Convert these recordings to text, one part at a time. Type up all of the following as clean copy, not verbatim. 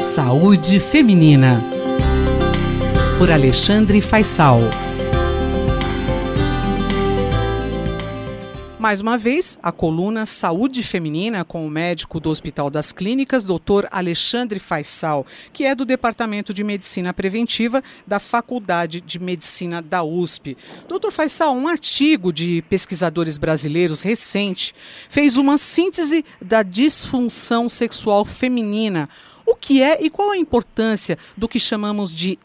Saúde Feminina, por Alexandre Faisal. Mais uma vez, a coluna Saúde Feminina com o médico do Hospital das Clínicas, Dr. Alexandre Faisal, que é do Departamento de Medicina Preventiva da Faculdade de Medicina da USP. Dr. Faisal, um artigo de pesquisadores brasileiros recente fez uma síntese da disfunção sexual feminina. O que é e qual a importância do que chamamos de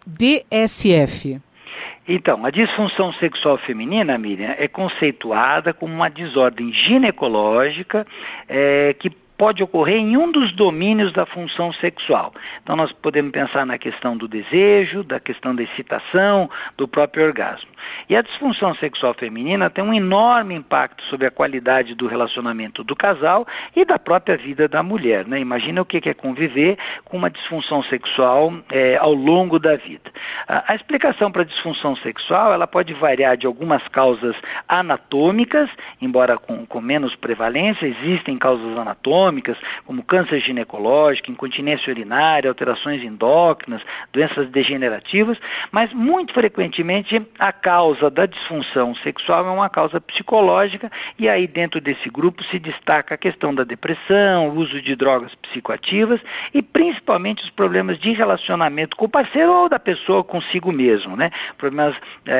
DSF? Então, a disfunção sexual feminina, Miriam, é conceituada como uma desordem ginecológica que pode ocorrer em um dos domínios da função sexual. Então, nós podemos pensar na questão do desejo, da questão da excitação, do próprio orgasmo. E a disfunção sexual feminina tem um enorme impacto sobre a qualidade do relacionamento do casal e da própria vida da mulher, né? Imagina o que é conviver com uma disfunção sexual ao longo da vida. A explicação para a disfunção sexual, ela pode variar de algumas causas anatômicas, embora com menos prevalência. Existem causas anatômicas, como câncer ginecológico, incontinência urinária, alterações endócrinas, doenças degenerativas, mas muito frequentemente a causa da disfunção sexual é uma causa psicológica, e aí dentro desse grupo se destaca a questão da depressão, o uso de drogas psicoativas e principalmente os problemas de relacionamento com o parceiro ou da pessoa consigo mesmo, né? Problemas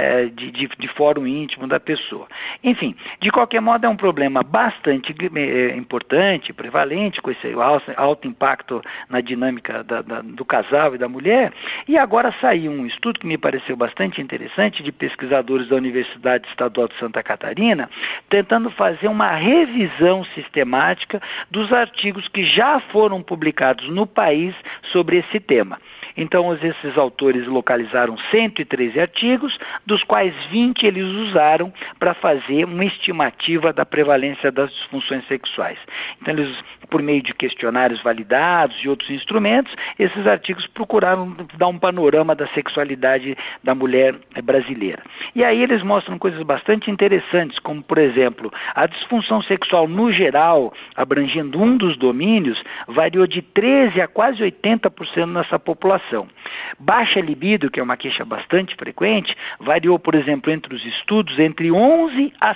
de fórum íntimo da pessoa. Enfim, de qualquer modo é um problema bastante importante, prevalente, com esse alto impacto na dinâmica do casal e da mulher. E agora saiu um estudo que me pareceu bastante interessante, de pesquisadores da Universidade Estadual de Santa Catarina, tentando fazer uma revisão sistemática dos artigos que já foram publicados no país sobre esse tema. Então, esses autores localizaram 113 artigos, dos quais 20 eles usaram para fazer uma estimativa da prevalência das disfunções sexuais. Então, eles, por meio de questionários validados e outros instrumentos, esses artigos procuraram dar um panorama da sexualidade da mulher brasileira. E aí eles mostram coisas bastante interessantes, como, por exemplo, a disfunção sexual no geral, abrangendo um dos domínios, variou de 13% a quase 80% nessa população. Baixa libido, que é uma queixa bastante frequente, variou, por exemplo, entre os estudos, entre 11% a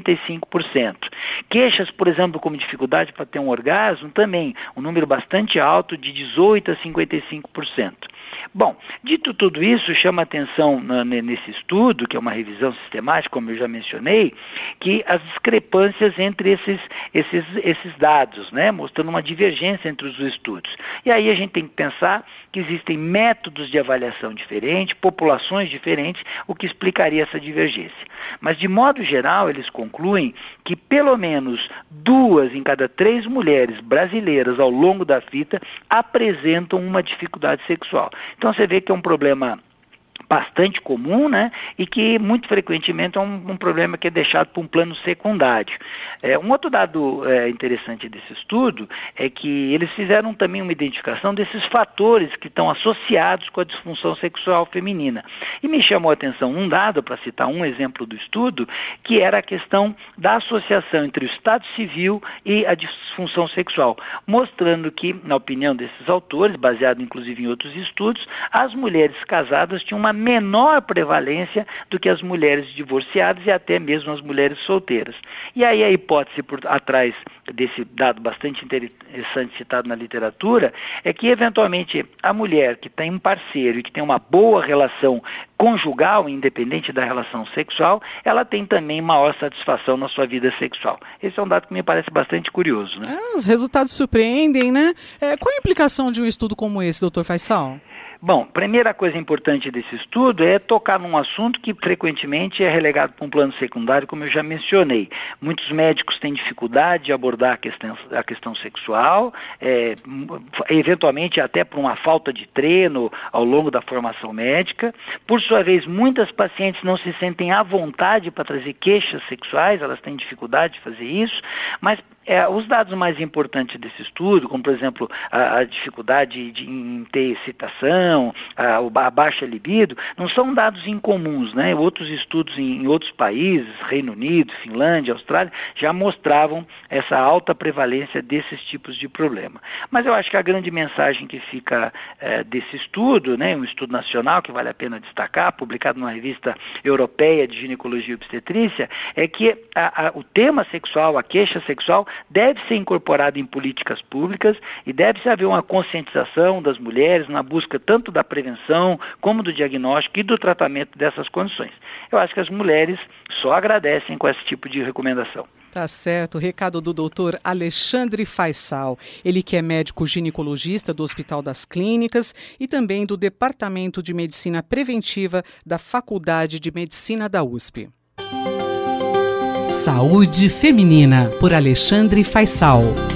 75%. Queixas, por exemplo, como dificuldade para ter um orgasmo, também um número bastante alto, de 18% a 55%. Bom, dito tudo isso, chama atenção nesse estudo, que é uma revisão sistemática, como eu já mencionei, que as discrepâncias entre esses dados, né, mostrando uma divergência entre os estudos. E aí a gente tem que pensar que existem métodos de avaliação diferentes, populações diferentes, o que explicaria essa divergência. Mas, de modo geral, eles concluem que pelo menos 2 em cada 3 mulheres brasileiras ao longo da vida apresentam uma dificuldade sexual. Então você vê que é um problema bastante comum, né? E que muito frequentemente é um problema que é deixado para um plano secundário. Um outro dado interessante desse estudo é que eles fizeram também uma identificação desses fatores que estão associados com a disfunção sexual feminina. E me chamou a atenção um dado, para citar um exemplo do estudo, que era a questão da associação entre o estado civil e a disfunção sexual, mostrando que, na opinião desses autores, baseado inclusive em outros estudos, as mulheres casadas tinham uma menor prevalência do que as mulheres divorciadas e até mesmo as mulheres solteiras. E aí a hipótese por atrás desse dado bastante interessante citado na literatura é que, eventualmente, a mulher que tem um parceiro e que tem uma boa relação conjugal, independente da relação sexual, ela tem também maior satisfação na sua vida sexual. Esse é um dado que me parece bastante curioso, né? Os resultados surpreendem, né? Qual a implicação de um estudo como esse, doutor Faisal? Bom, primeira coisa importante desse estudo é tocar num assunto que frequentemente é relegado para um plano secundário, como eu já mencionei. Muitos médicos têm dificuldade de abordar a questão sexual, eventualmente até por uma falta de treino ao longo da formação médica. Por sua vez, muitas pacientes não se sentem à vontade para trazer queixas sexuais, elas têm dificuldade de fazer isso, mas Os dados mais importantes desse estudo, como por exemplo a dificuldade em ter excitação, a baixa libido, não são dados incomuns, né? Outros estudos em outros países, Reino Unido, Finlândia, Austrália, já mostravam essa alta prevalência desses tipos de problema. Mas eu acho que a grande mensagem que fica desse estudo, né, um estudo nacional que vale a pena destacar, publicado numa revista europeia de ginecologia e obstetrícia, é que o tema sexual, a queixa sexual, deve ser incorporado em políticas públicas e deve haver uma conscientização das mulheres na busca tanto da prevenção como do diagnóstico e do tratamento dessas condições. Eu acho que as mulheres só agradecem com esse tipo de recomendação. Tá certo, recado do doutor Alexandre Faisal, ele que é médico ginecologista do Hospital das Clínicas e também do Departamento de Medicina Preventiva da Faculdade de Medicina da USP. Saúde Feminina, por Alexandre Faisal.